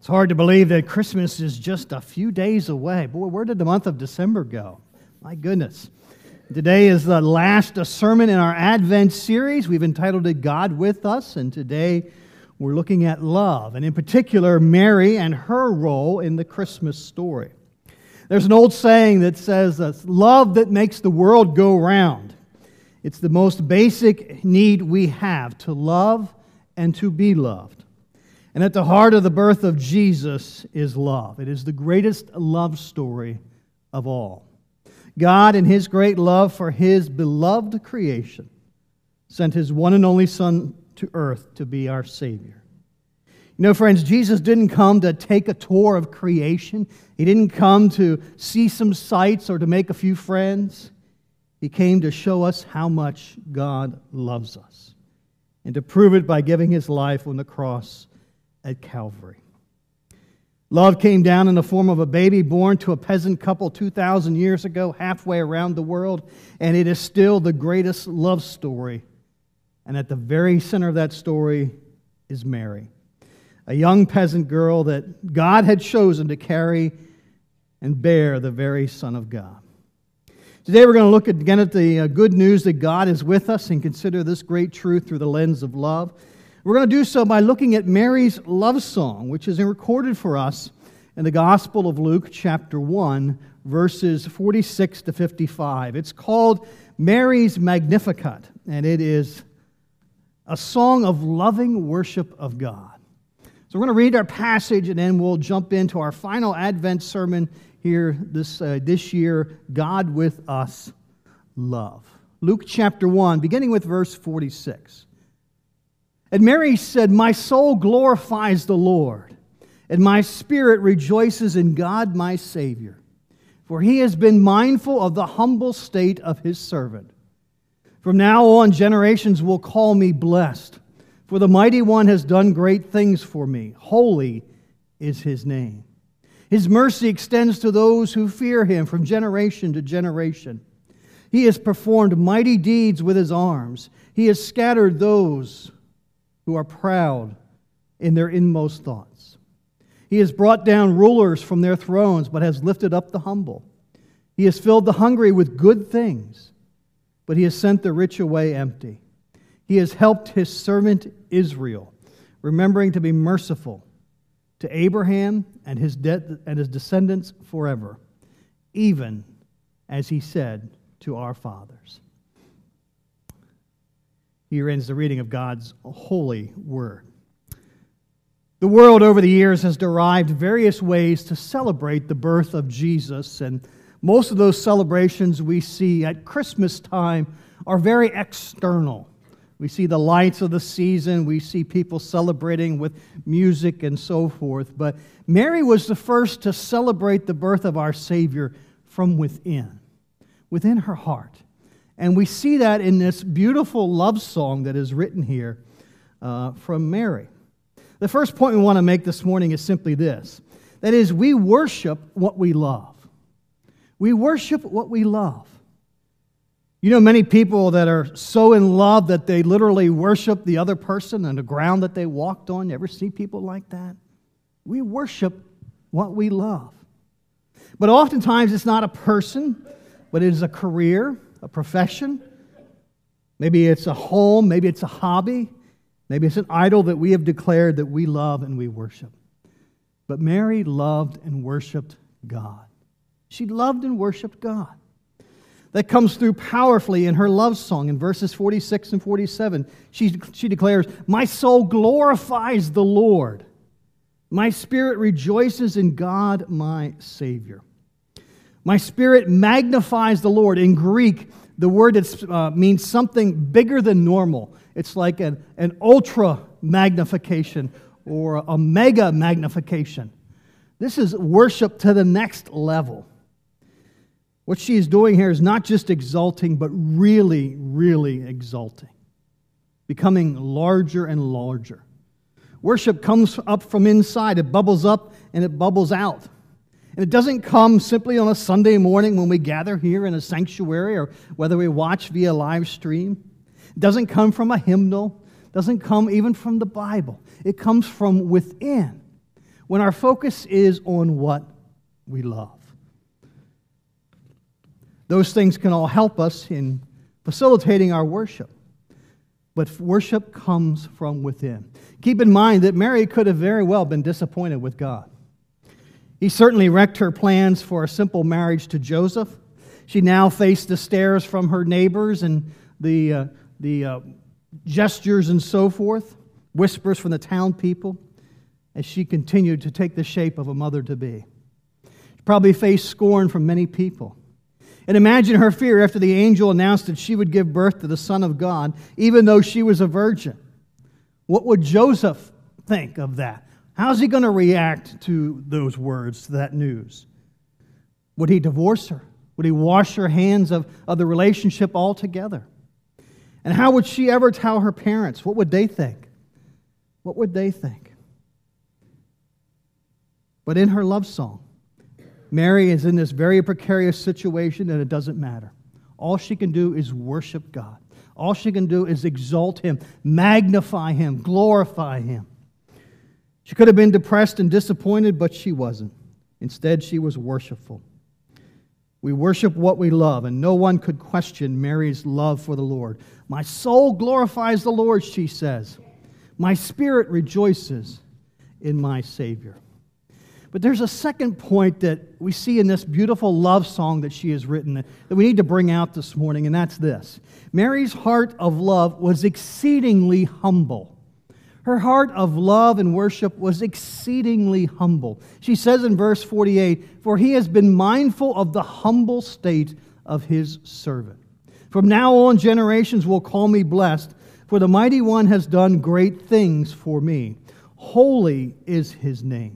It's hard to believe that Christmas is just a few days away. Boy, where did the month of December go? My goodness. Today is the last sermon in our Advent series. We've entitled it God With Us, and today we're looking at love, and in particular, Mary and her role in the Christmas story. There's an old saying that says, love that makes the world go round. It's the most basic need we have, to love and to be loved. And at the heart of the birth of Jesus is love. It is the greatest love story of all. God, in His great love for His beloved creation, sent His one and only Son to earth to be our Savior. You know, friends, Jesus didn't come to take a tour of creation. He didn't come to see some sights or to make a few friends. He came to show us how much God loves us and to prove it by giving His life on the cross at Calvary. Love came down in the form of a baby born to a peasant couple 2,000 years ago, halfway around the world, and it is still the greatest love story. And at the very center of that story is Mary, a young peasant girl that God had chosen to carry and bear the very Son of God. Today we're going to look again at the good news that God is with us and consider this great truth through the lens of love. We're going to do so by looking at Mary's love song, which is recorded for us in the Gospel of Luke, chapter 1, verses 46 to 55. It's called Mary's Magnificat, and it is a song of loving worship of God. So we're going to read our passage, and then we'll jump into our final Advent sermon here this year, God With Us, Love. Luke chapter 1, beginning with verse 46. And Mary said, "My soul glorifies the Lord, and my spirit rejoices in God my Savior, for He has been mindful of the humble state of His servant. From now on, generations will call me blessed, for the Mighty One has done great things for me. Holy is His name. His mercy extends to those who fear Him from generation to generation. He has performed mighty deeds with His arms. He has scattered those who are proud in their inmost thoughts. He has brought down rulers from their thrones, but has lifted up the humble. He has filled the hungry with good things, but He has sent the rich away empty. He has helped His servant Israel, remembering to be merciful to Abraham and his descendants forever, even as He said to our fathers." Here ends the reading of God's holy word. The world over the years has derived various ways to celebrate the birth of Jesus, and most of those celebrations we see at Christmas time are very external. We see the lights of the season, we see people celebrating with music and so forth, but Mary was the first to celebrate the birth of our Savior from within her heart. And we see that in this beautiful love song that is written here from Mary. The first point we want to make this morning is simply this. That is, we worship what we love. We worship what we love. You know, many people that are so in love that they literally worship the other person and the ground that they walked on. You ever see people like that? We worship what we love. But oftentimes it's not a person, but it is a career, a profession. Maybe it's a home, maybe it's a hobby, maybe it's an idol that we have declared that we love and we worship. But Mary loved and worshiped God. She loved and worshiped God. That comes through powerfully in her love song in verses 46 and 47. She declares, "My soul glorifies the Lord. My spirit rejoices in God my Savior. My spirit magnifies the Lord." In Greek, the word means something bigger than normal. It's like an ultra magnification or a mega magnification. This is worship to the next level. What she is doing here is not just exalting, but really, really exalting, becoming larger and larger. Worship comes up from inside. It bubbles up and it bubbles out. And it doesn't come simply on a Sunday morning when we gather here in a sanctuary or whether we watch via live stream. It doesn't come from a hymnal. It doesn't come even from the Bible. It comes from within. when our focus is on what we love. Those things can all help us in facilitating our worship. But worship comes from within. Keep in mind that Mary could have very well been disappointed with God. He certainly wrecked her plans for a simple marriage to Joseph. She now faced the stares from her neighbors and the gestures and so forth, whispers from the town people, as she continued to take the shape of a mother-to-be. She probably faced scorn from many people. And imagine her fear after the angel announced that she would give birth to the Son of God, even though she was a virgin. What would Joseph think of that? How's he going to react to those words, to that news? Would he divorce her? Would he wash her hands of the relationship altogether? And how would she ever tell her parents? What would they think? What would they think? But in her love song, Mary is in this very precarious situation, and it doesn't matter. All she can do is worship God. All she can do is exalt Him, magnify Him, glorify Him. She could have been depressed and disappointed, but she wasn't. Instead, she was worshipful. We worship what we love, and no one could question Mary's love for the Lord. My soul glorifies the Lord, she says. My spirit rejoices in my Savior. But there's a second point that we see in this beautiful love song that she has written that we need to bring out this morning, and that's this. Mary's heart of love was exceedingly humble. Her heart of love and worship was exceedingly humble. She says in verse 48, "For he has been mindful of the humble state of his servant. From now on, generations will call me blessed, for the Mighty One has done great things for me. Holy is his name."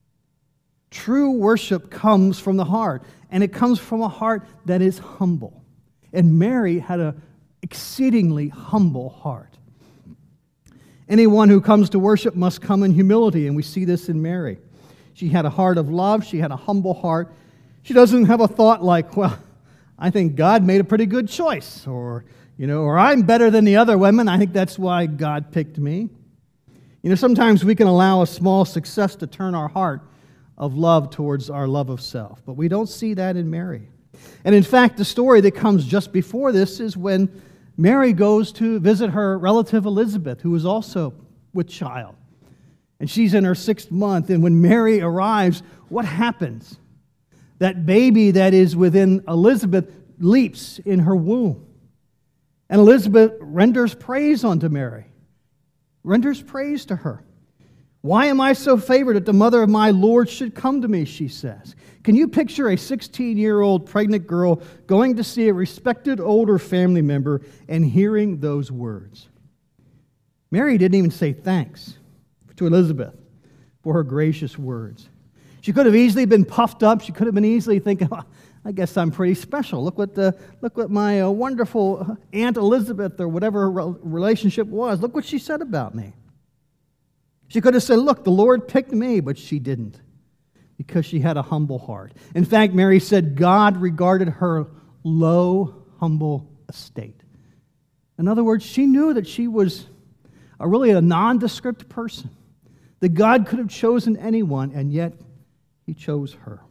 True worship comes from the heart, and it comes from a heart that is humble. And Mary had an exceedingly humble heart. Anyone who comes to worship must come in humility, and we see this in Mary. She had a heart of love. She had a humble heart. She doesn't have a thought like, well, I think God made a pretty good choice, or I'm better than the other women. I think that's why God picked me. Sometimes we can allow a small success to turn our heart of love towards our love of self, but we don't see that in Mary. And in fact, the story that comes just before this is when Mary goes to visit her relative Elizabeth, who is also with child. And she's in her 6th month. And when Mary arrives, what happens? That baby that is within Elizabeth leaps in her womb. And Elizabeth renders praise unto Mary, renders praise to her. "Why am I so favored that the mother of my Lord should come to me?" she says. Can you picture a 16-year-old pregnant girl going to see a respected older family member and hearing those words? Mary didn't even say thanks to Elizabeth for her gracious words. She could have easily been puffed up. She could have been easily thinking, oh, I guess I'm pretty special. Look what my wonderful Aunt Elizabeth, or whatever her relationship was, look what she said about me. She could have said, look, the Lord picked me, but she didn't, because she had a humble heart. In fact, Mary said God regarded her low, humble estate. In other words, she knew that she was really a nondescript person, that God could have chosen anyone, and yet He chose her.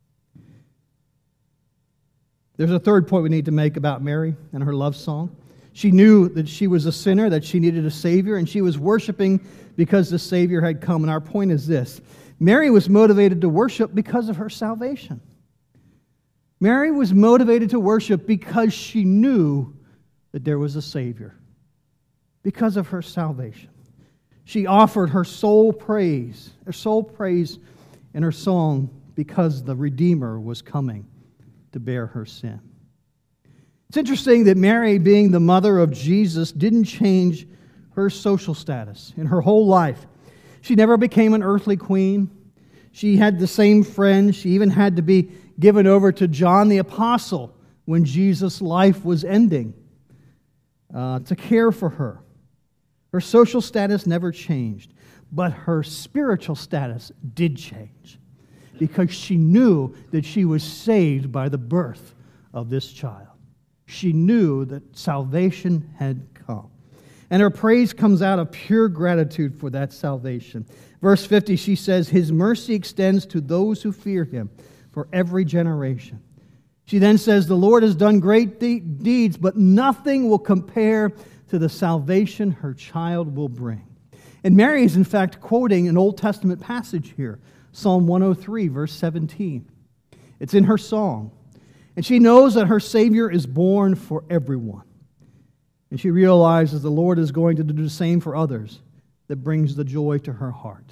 There's a third point we need to make about Mary and her love song. She knew that she was a sinner, that she needed a Savior, and she was worshiping because the Savior had come. And our point is this: Mary was motivated to worship because of her salvation. Mary was motivated to worship because she knew that there was a Savior, because of her salvation. She offered her soul praise in her song because the Redeemer was coming to bear her sin. It's interesting that Mary, being the mother of Jesus, didn't change her social status in her whole life. She never became an earthly queen. She had the same friends. She even had to be given over to John the Apostle when Jesus' life was ending to care for her. Her social status never changed, but her spiritual status did change, because she knew that she was saved by the birth of this child. She knew that salvation had come. And her praise comes out of pure gratitude for that salvation. Verse 50, she says, His mercy extends to those who fear Him for every generation. She then says, the Lord has done great deeds, but nothing will compare to the salvation her child will bring. And Mary is, in fact, quoting an Old Testament passage here, Psalm 103, verse 17. It's in her song. And she knows that her Savior is born for everyone. And she realizes the Lord is going to do the same for others. That brings the joy to her heart.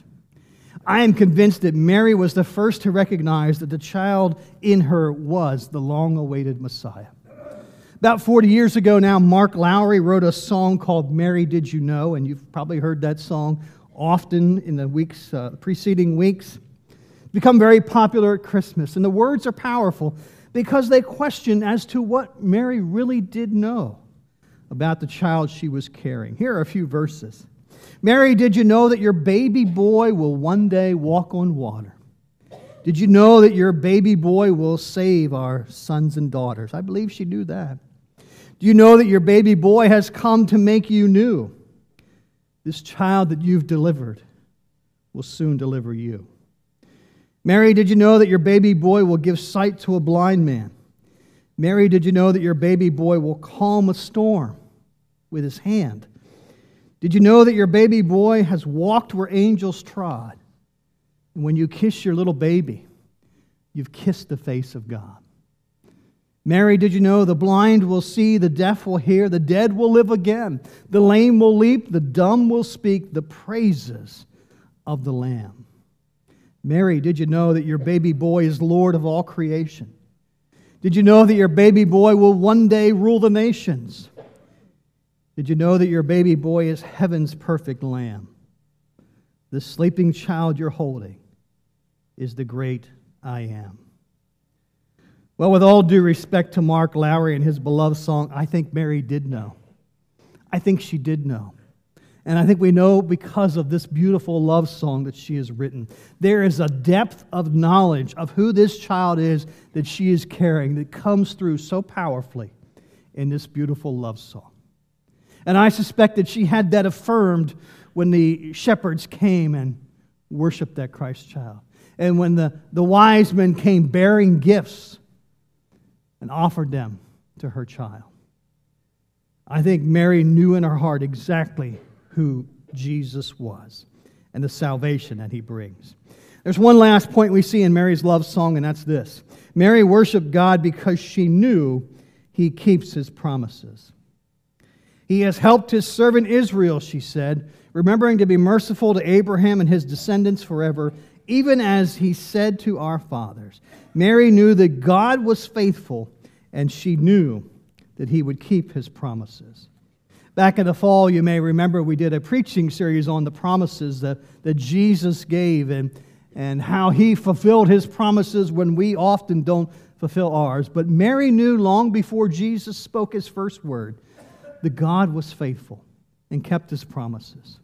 I am convinced that Mary was the first to recognize that the child in her was the long-awaited Messiah. About 40 years ago now, Mark Lowry wrote a song called Mary Did You Know? And you've probably heard that song often in the preceding weeks. It's become very popular at Christmas. And the words are powerful because they question as to what Mary really did know about the child she was carrying. Here are a few verses. Mary, did you know that your baby boy will one day walk on water? Did you know that your baby boy will save our sons and daughters? I believe she knew that. Do you know that your baby boy has come to make you new? This child that you've delivered will soon deliver you. Mary, did you know that your baby boy will give sight to a blind man? Mary, did you know that your baby boy will calm a storm with his hand? Did you know that your baby boy has walked where angels trod? And when you kiss your little baby, you've kissed the face of God. Mary, did you know the blind will see, the deaf will hear, the dead will live again, the lame will leap, the dumb will speak the praises of the Lamb. Mary, did you know that your baby boy is Lord of all creation? Did you know that your baby boy will one day rule the nations? Did you know that your baby boy is heaven's perfect lamb? The sleeping child you're holding is the great I Am. Well, with all due respect to Mark Lowry and his beloved song, I think Mary did know. I think she did know. And I think we know because of this beautiful love song that she has written. There is a depth of knowledge of who this child is that she is carrying that comes through so powerfully in this beautiful love song. And I suspect that she had that affirmed when the shepherds came and worshiped that Christ child. And when the wise men came bearing gifts and offered them to her child. I think Mary knew in her heart exactly who Jesus was and the salvation that He brings. There's one last point we see in Mary's love song, and that's this. Mary worshiped God because she knew He keeps His promises. He has helped His servant Israel, she said, remembering to be merciful to Abraham and his descendants forever, even as He said to our fathers. Mary knew that God was faithful, and she knew that He would keep His promises. Back in the fall, you may remember we did a preaching series on the promises that Jesus gave and how He fulfilled His promises when we often don't fulfill ours. But Mary knew long before Jesus spoke His first word that God was faithful and kept His promises.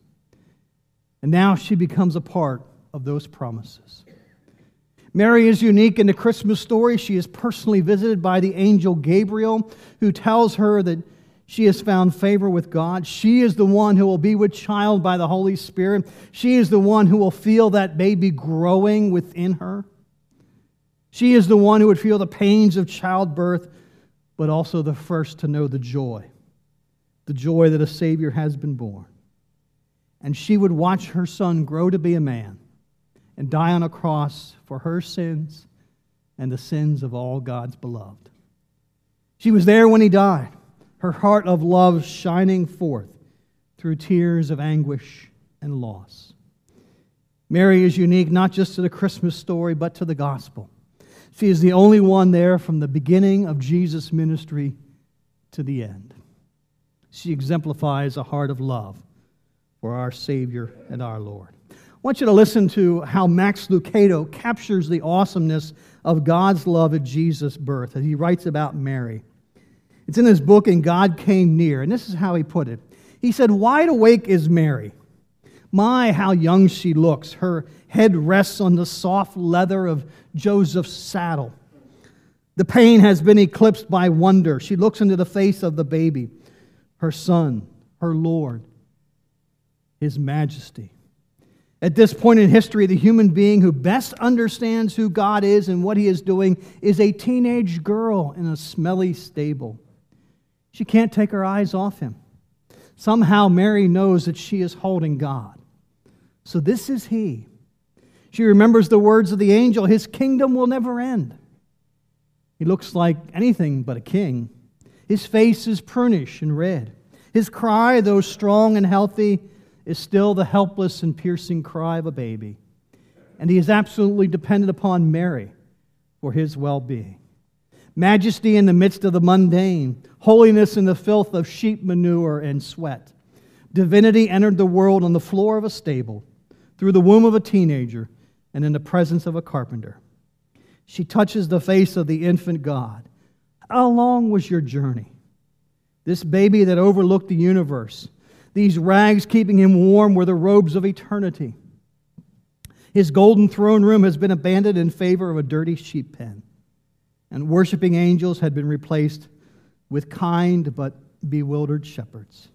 And now she becomes a part of those promises. Mary is unique in the Christmas story. She is personally visited by the angel Gabriel, who tells her that she has found favor with God. She is the one who will be with child by the Holy Spirit. She is the one who will feel that baby growing within her. She is the one who would feel the pains of childbirth, but also the first to know the joy that a Savior has been born. And she would watch her son grow to be a man and die on a cross for her sins and the sins of all God's beloved. She was there when He died, her heart of love shining forth through tears of anguish and loss. Mary is unique not just to the Christmas story, but to the gospel. She is the only one there from the beginning of Jesus' ministry to the end. She exemplifies a heart of love for our Savior and our Lord. I want you to listen to how Max Lucado captures the awesomeness of God's love at Jesus' birth as he writes about Mary. It's in his book, And God Came Near, and this is how he put it. He said, "Wide awake is Mary. My, how young she looks. Her head rests on the soft leather of Joseph's saddle. The pain has been eclipsed by wonder. She looks into the face of the baby, her son, her Lord, His majesty. At this point in history, the human being who best understands who God is and what He is doing is a teenage girl in a smelly stable. She can't take her eyes off Him. Somehow Mary knows that she is holding God. So this is He. She remembers the words of the angel, His kingdom will never end. He looks like anything but a king. His face is prunish and red. His cry, though strong and healthy, is still the helpless and piercing cry of a baby. And He is absolutely dependent upon Mary for His well-being. Majesty in the midst of the mundane, holiness in the filth of sheep manure and sweat. Divinity entered the world on the floor of a stable, through the womb of a teenager, and in the presence of a carpenter. She touches the face of the infant God. How long was your journey? This baby that overlooked the universe, these rags keeping Him warm were the robes of eternity. His golden throne room has been abandoned in favor of a dirty sheep pen, and worshiping angels had been replaced with kind but bewildered shepherds.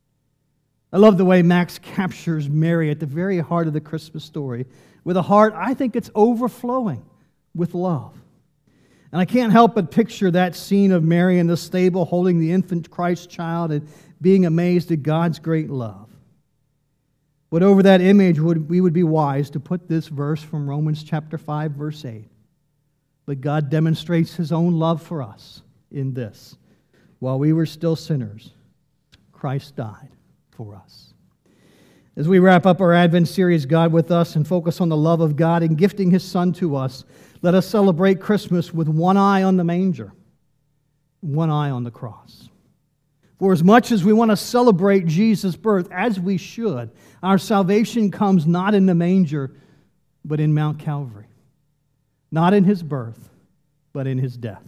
I love the way Max captures Mary at the very heart of the Christmas story, with a heart I think it's overflowing with love. And I can't help but picture that scene of Mary in the stable holding the infant Christ child and being amazed at God's great love. But over that image, we would be wise to put this verse from Romans chapter 5, verse 8. But God demonstrates His own love for us in this. While we were still sinners, Christ died for us. As we wrap up our Advent series, God with Us, and focus on the love of God and gifting His Son to us, let us celebrate Christmas with one eye on the manger, one eye on the cross. For as much as we want to celebrate Jesus' birth, as we should, our salvation comes not in the manger, but in Mount Calvary. Not in His birth, but in His death.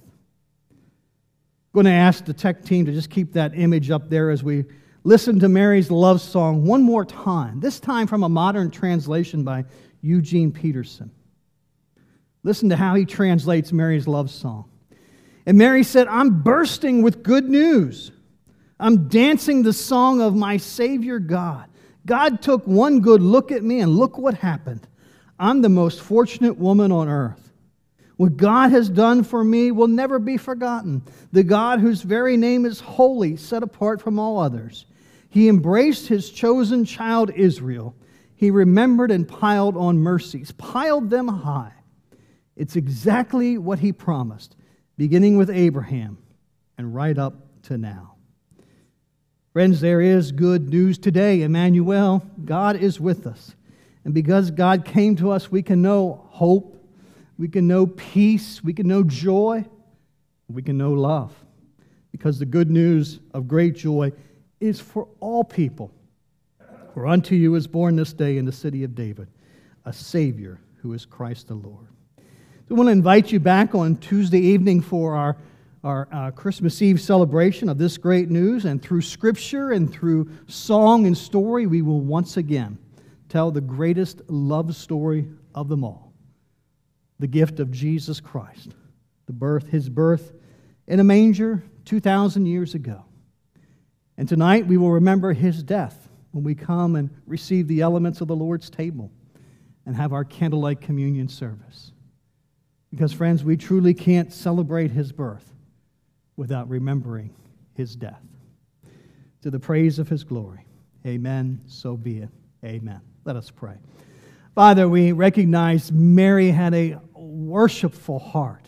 I'm going to ask the tech team to just keep that image up there as we listen to Mary's love song one more time, this time from a modern translation by Eugene Peterson. Listen to how he translates Mary's love song. And Mary said, I'm bursting with good news. I'm dancing the song of my Savior God. God took one good look at me and look what happened. I'm the most fortunate woman on earth. What God has done for me will never be forgotten. The God whose very name is holy, set apart from all others. He embraced His chosen child Israel. He remembered and piled on mercies, piled them high. It's exactly what He promised, beginning with Abraham and right up to now. Friends, there is good news today. Emmanuel, God is with us. And because God came to us, we can know hope, we can know peace, we can know joy, we can know love. Because the good news of great joy is for all people. For unto you is born this day in the city of David a Savior who is Christ the Lord. So I want to invite you back on Tuesday evening for our Christmas Eve celebration of this great news. And through Scripture and through song and story, we will once again tell the greatest love story of them all. The gift of Jesus Christ, His birth in a manger 2,000 years ago. And tonight we will remember His death when we come and receive the elements of the Lord's table and have our candlelight communion service. Because, friends, we truly can't celebrate His birth without remembering His death. To the praise of His glory. Amen. So be it. Amen. Let us pray. Father, we recognize Mary had a worshipful heart.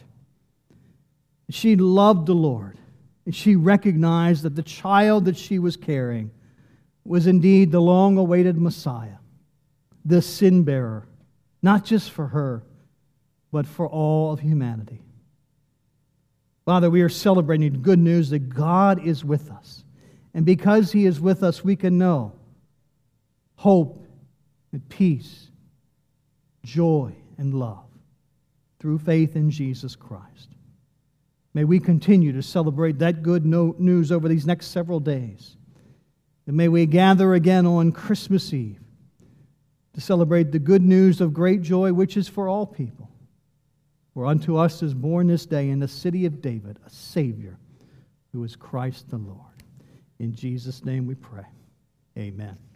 She loved the Lord. And she recognized that the child that she was carrying was indeed the long-awaited Messiah, the sin-bearer, not just for her, but for all of humanity. Father, we are celebrating good news that God is with us. And because He is with us, we can know hope and peace, joy and love through faith in Jesus Christ. May we continue to celebrate that good news over these next several days. And may we gather again on Christmas Eve to celebrate the good news of great joy, which is for all people. For unto us is born this day in the city of David a Savior who is Christ the Lord. In Jesus' name we pray. Amen.